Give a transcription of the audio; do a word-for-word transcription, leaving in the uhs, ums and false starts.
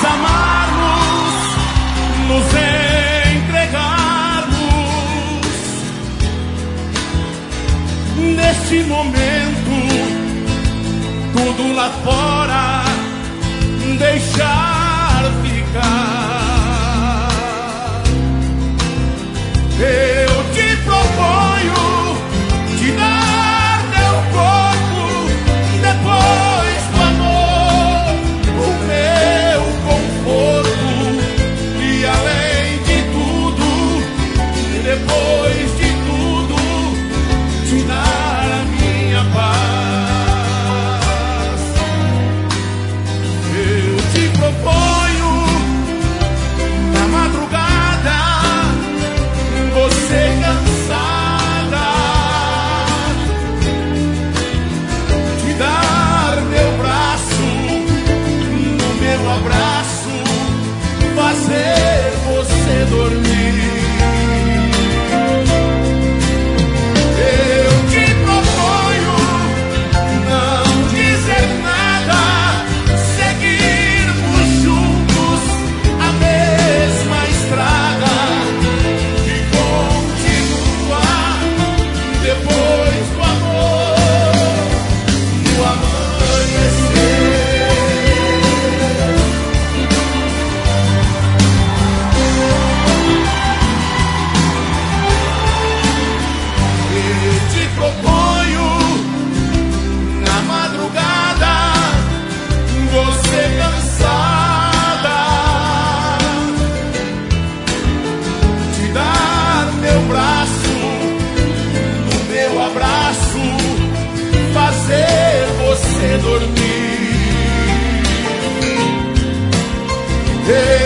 amarmos, nos entregarmos neste momento, tudo lá fora deixar ficar. Eu te proponho te dar meu corpo, depois do amor, o meu conforto, e além de tudo, depois de tudo, te dar a minha paz. Eu te proponho na madrugada, você cansada, te dar meu braço, no meu abraço, fazer você dormir. Eu te proponho não dizer nada, seguirmos juntos a mesma estrada e continuar depois do amor, no amanhecer. Eu te proponho na madrugada, você cansada, te dar meu braço, no meu abraço, fazer você dormir.